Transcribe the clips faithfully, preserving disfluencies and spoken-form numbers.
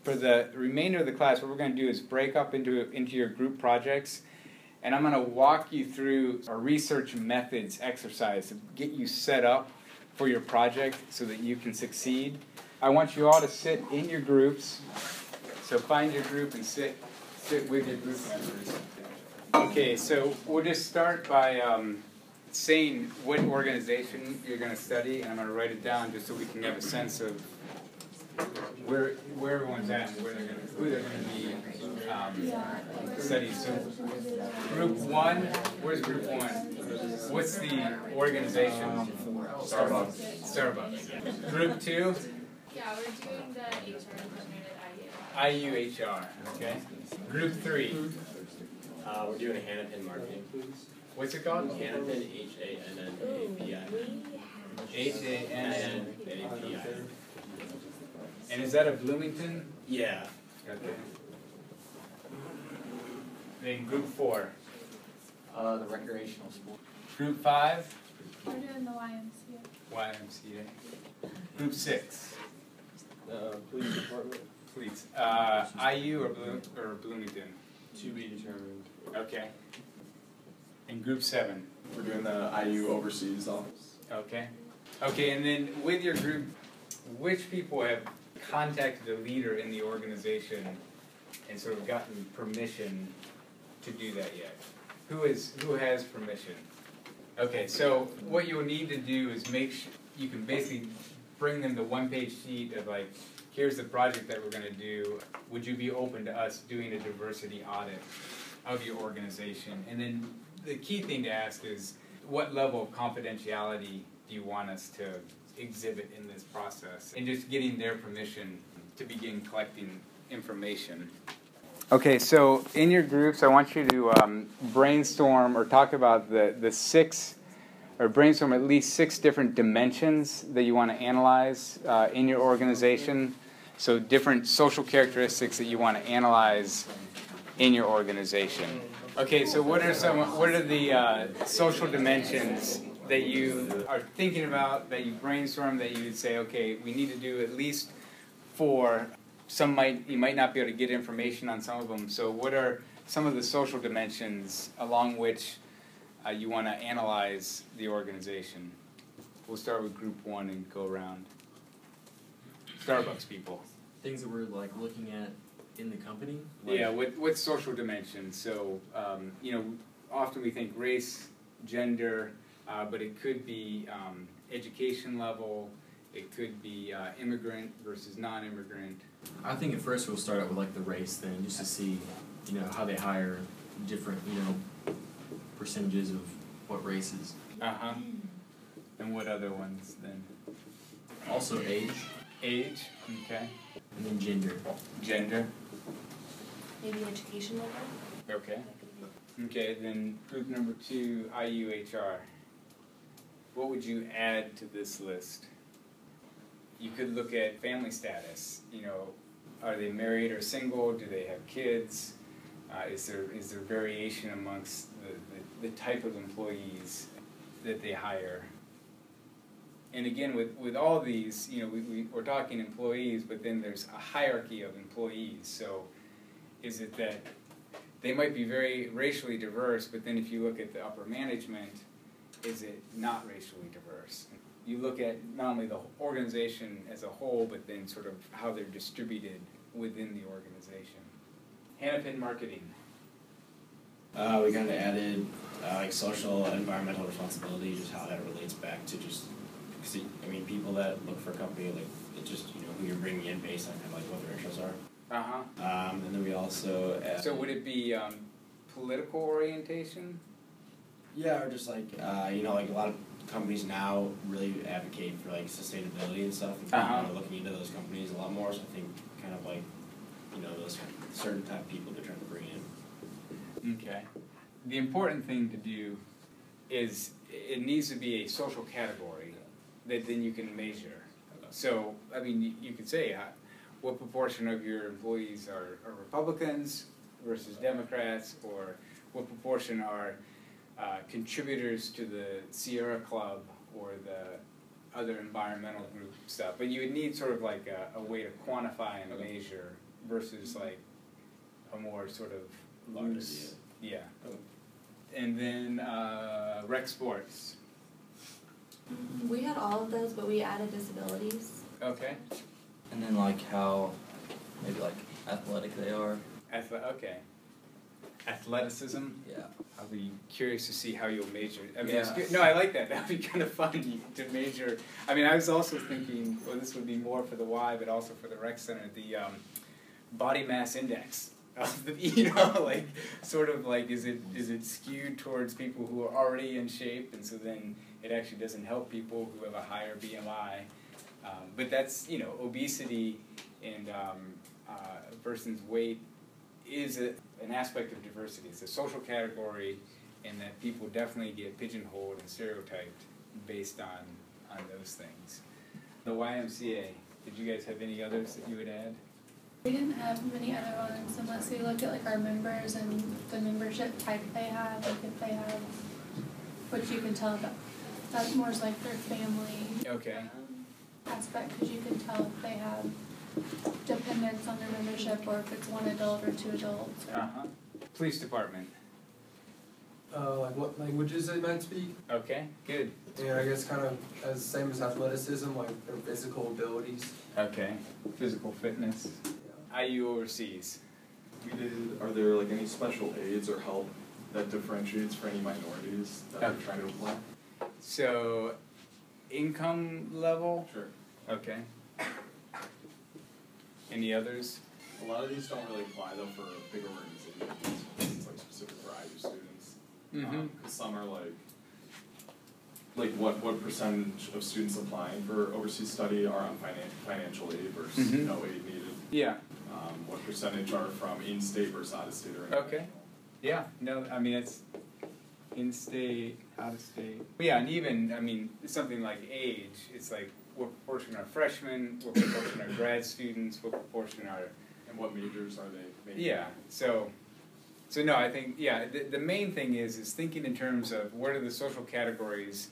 For the remainder of the class, what we're going to do is break up into, into your group projects, and I'm going to walk you through a research methods exercise to get you set up for your project so that you can succeed. I want you all to sit in your groups, so find your group and sit, sit with your group members. Okay, so we'll just start by um, saying what organization you're going to study, and I'm going to write it down just so we can have a sense of where where everyone's at and where they're going to, who they're going to be um, studying. So, group one, where's group one? What's the organization? Starbucks. Starbucks. Group two? Yeah, we're doing the H R department at I U H R, okay. Group three? Uh, we're doing a Hannafin marketing. What's it called? Hannafin, H A N N A P I. H A N N A P I. And is that a Bloomington? Yeah. Okay. Then group four. Uh, the recreational sport. Group five? We're doing the Y M C A. Y M C A. Group six? Uh, police department. Please. Uh, I U or, Bloom, or Bloomington? To be determined. Okay. And group seven? We're doing the I U overseas office. Okay. Okay, and then with your group, which people have contacted a leader in the organization and sort of gotten permission to do that yet? Who is who has permission? Okay, so what you'll need to do is make sure you can basically bring them the one-page sheet of like, here's the project that we're going to do. Would you be open to us doing a diversity audit of your organization? And then the key thing to ask is, what level of confidentiality do you want us to exhibit in this process? And just getting their permission to begin collecting information. Okay, so in your groups, I want you to um, brainstorm or talk about the, the six, or brainstorm at least six different dimensions that you want to analyze uh, in your organization. So different social characteristics that you want to analyze in your organization. Okay, so what are some, what are the uh, social dimensions that you are thinking about, that you brainstorm, that you would say, okay, we need to do at least four. Some might, you might not be able to get information on some of them. So what are some of the social dimensions along which uh, you want to analyze the organization? We'll start with group one and go around. Starbucks people. Things that we're like looking at in the company. Like, Yeah, what what social dimensions? So um, you know, often we think race, gender, uh, but it could be um, education level. It could be uh, immigrant versus non-immigrant. I think at first we'll start out with like the race thing, just to see, you know, how they hire different, you know, percentages of what races. Uh huh. And what other ones then? Also age, Age. Okay. and then gender. Gender. Maybe education level? Okay. Okay. Then group number two, I U H R. What would you add to this list? You could look at family status. You know, are they married or single? Do they have kids? Uh, is there is there variation amongst the, the, the type of employees that they hire? And again, with, with all these, you know, we, we, we're talking employees, but then there's a hierarchy of employees. So is it that they might be very racially diverse, but then if you look at the upper management, is it not racially diverse? You look at not only the organization as a whole, but then sort of how they're distributed within the organization. Hannafin marketing. Uh, we kind of added uh, like social and environmental responsibility, just how that relates back to just, cause it, I mean, people that look for a company, like, it just, you know, who you're bringing in based on kind of like what their interests are. Uh-huh. Um, and then we also add, So would it be um, political orientation? yeah, or just like, uh, you know, like a lot of companies now really advocate for like sustainability and stuff, and people Uh-huh. are looking into those companies a lot more, so I think kind of like, you know, those certain type of people they're trying to bring in. Okay. The important thing to do is it needs to be a social category that then you can measure. So, I mean, you, you could say, uh, what proportion of your employees are, are Republicans versus Democrats, or what proportion are uh, contributors to the Sierra Club or the other environmental group stuff. But you would need sort of like a, a way to quantify and measure versus like a more sort of Larger loose, yeah. And then uh, rec sports. We had all of those, but we added disabilities. Okay. And then like how maybe like athletic they are. Athle- okay. Athleticism. Yeah. I'll be curious to see how you'll measure. I mean, it's Yeah. good. No, I like that. That'd be kind of fun to measure. I mean, I was also thinking, well, this would be more for the Y, but also for the rec center, the um, body mass index. Of the, you know, like sort of like is it is it skewed towards people who are already in shape, and so then it actually doesn't help people who have a higher B M I. Um, but that's, you know, obesity and um, uh, a person's weight is a, an aspect of diversity. It's a social category, and that people definitely get pigeonholed and stereotyped based on on those things. The Y M C A. Did you guys have any others that you would add? We didn't have many other ones unless we look at like our members and the membership type they have, like if they have, which you can tell that, that's more like their family Okay. um, aspect, because you can tell if they have dependents on their membership or if it's one adult or two adults. Or, Uh-huh. Police department. Uh, like what languages they might speak, Okay, good. and I guess kind of as same as athleticism, like their physical abilities. Okay. Physical fitness. I U overseas. We did, are there like any special aids or help that differentiates for any minorities that we're Okay. trying to apply? So, income level? Sure. Okay. Any others? A lot of these don't really apply though for bigger organizations, it's like specific for I U students. Mm-hmm. Um, 'cause some are like, like what, what percentage of students applying for overseas study are on finan- financial aid versus Mhm. no aid needed? Yeah. Um, what percentage are from in-state versus out-of-state or Okay. Yeah. No, I mean, it's in-state, out-of-state. Yeah, and even, I mean, something like age, it's like what proportion are freshmen, what proportion are grad students, what proportion are... And what majors are they making? Yeah, so, so no, I think, yeah, the, the main thing is, is thinking in terms of what are the social categories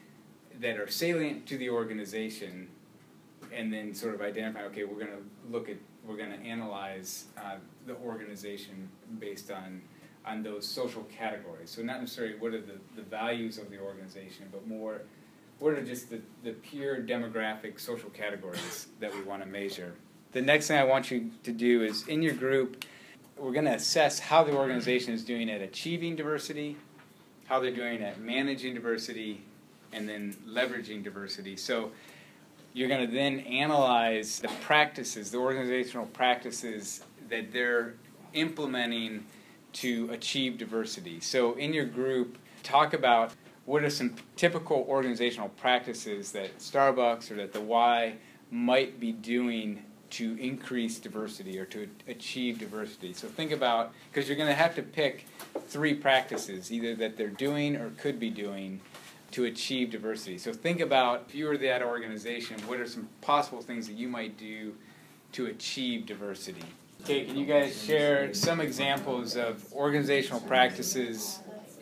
that are salient to the organization, and then sort of identify, okay, we're gonna look at, we're gonna analyze uh, the organization based on, on those social categories. So not necessarily what are the, the values of the organization, but more, what are just the, the pure demographic social categories that we wanna measure. The next thing I want you to do is, in your group, we're going to assess how the organization is doing at achieving diversity, how they're doing at managing diversity, and then leveraging diversity. So you're going to then analyze the practices, the organizational practices that they're implementing to achieve diversity. So in your group, talk about what are some typical organizational practices that Starbucks or that the Y might be doing to increase diversity or to achieve diversity. So think about, because you're going to have to pick three practices, either that they're doing or could be doing to achieve diversity. So think about, if you were that organization, what are some possible things that you might do to achieve diversity? Okay, can you guys share some examples of organizational practices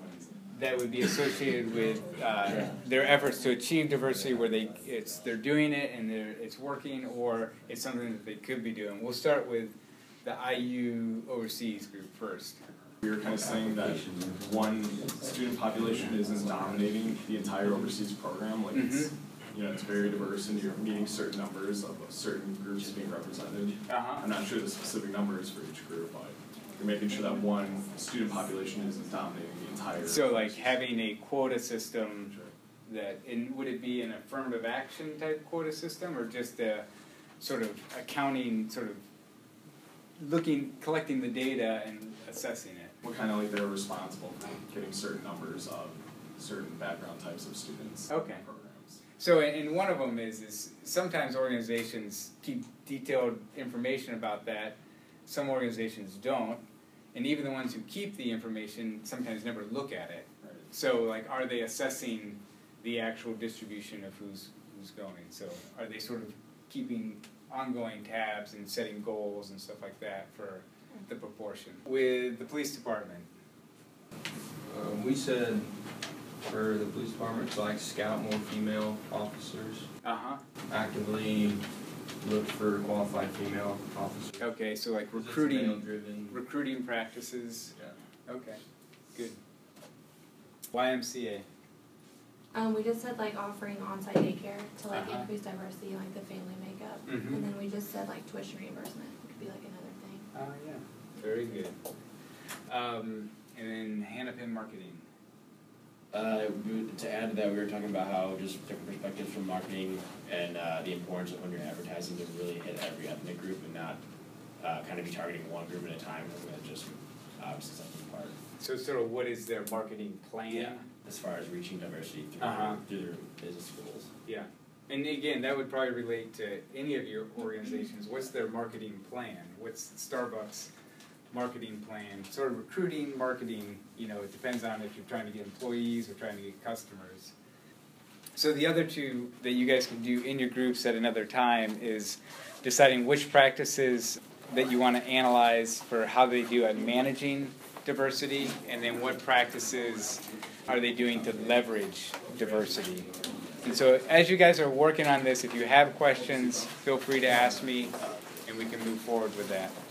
that would be associated with uh, their efforts to achieve diversity, where they it's they're doing it and they're, it's working, or it's something that they could be doing? We'll start with the I U overseas group first. We were kind of saying that one student population isn't dominating the entire overseas program. Like it's, you know, it's very diverse, and you're meeting certain numbers of certain groups being represented. Uh-huh. I'm not sure the specific numbers for each group, but you're making sure that one student population isn't dominating the entire. So like having a quota system that, and would it be an affirmative action type quota system, or just a sort of accounting, sort of looking, collecting the data and assessing it? What kind of like they're responsible for getting certain numbers of certain background types of students. Okay. Programs. So, and one of them is, is sometimes organizations keep detailed information about that, some organizations don't, and even the ones who keep the information sometimes never look at it. Right. So, like, are they assessing the actual distribution of who's who's going? So, are they sort of keeping ongoing tabs and setting goals and stuff like that for the proportion? With the police department. Um, we said for the police department to like scout more female officers, Uh-huh. actively look for qualified female officers. Okay, so like 'Cause it's recruiting, male-driven. recruiting practices. Yeah. Okay, good. Y M C A. Um, we just said like offering on-site daycare to like Uh-huh. increase diversity, like the family makeup. Mhm. And then we just said like tuition reimbursement could be like another thing. Oh, yeah, very good. Um, and then Hannafin Marketing. Uh, we- to add to that, we were talking about how just different perspectives from marketing and uh, the importance of when you're advertising to really hit every ethnic group and not uh, kind of be targeting one group at a time, and then just obviously something apart. So sort of what is their marketing plan? Yeah. As far as reaching diversity through, Uh-huh. through their business goals. Yeah. And again, that would probably relate to any of your organizations. What's their marketing plan? What's Starbucks' marketing plan? Sort of recruiting, marketing, you know, it depends on if you're trying to get employees or trying to get customers. So the other two that you guys can do in your groups at another time is deciding which practices that you want to analyze for how they do at managing diversity, and then what practices are they doing to leverage diversity. And so as you guys are working on this, if you have questions, feel free to ask me, and we can move forward with that.